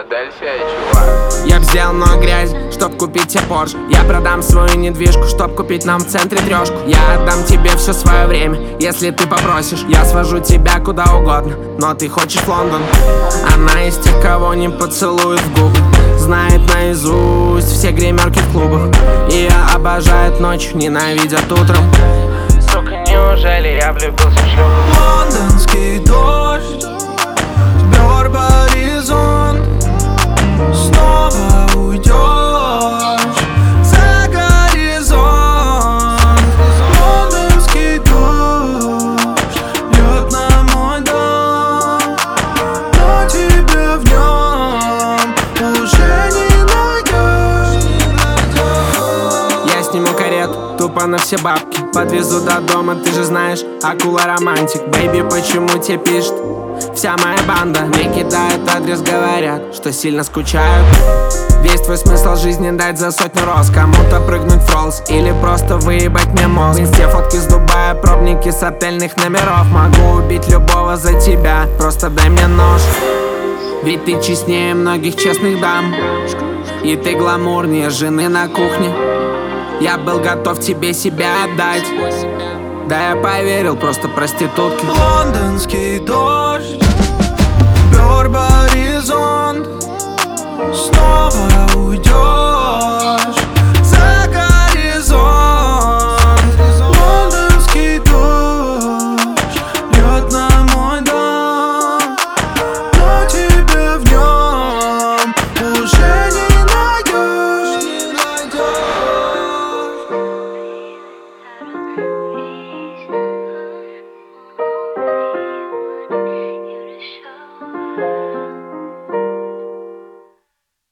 Филадельфия, чувак. Я взял много грязи, чтоб купить тебе Порш. Я продам свою недвижку, чтоб купить нам в центре трешку. Я отдам тебе все свое время, если ты попросишь. Я свожу тебя куда угодно, но ты хочешь в Лондон. Она из тех, кого не поцелуют в губы, знает наизусть все гримерки в клубах. Ее обожают ночью, ненавидят утром. Сука, неужели я влюбился в шлюху? Лондонский дождь сбер горизонт. Снова уйдешь за горизонт. Лондонский дождь льет на мой дом, но тебя в нем уже не найдешь. Я сниму карету, тупо на все бабки, подвезу до дома, ты же знаешь, акула романтик. Бэйби, почему тебе пишет вся моя банда? Мне кидают адрес, говорят, что сильно скучают. Весь твой смысл жизни дать за 100 роз, кому-то прыгнуть в Роллс или просто выебать мне мозг. В инсте фотки с Дубая, пробники с отельных номеров. Могу убить любого за тебя, просто дай мне нож. Ведь ты честнее многих честных дам, и ты гламурнее жены на кухне. Я был готов тебе себя отдать, да я поверил, просто проститутки. Лондонский дождь сбер горизонт. Снова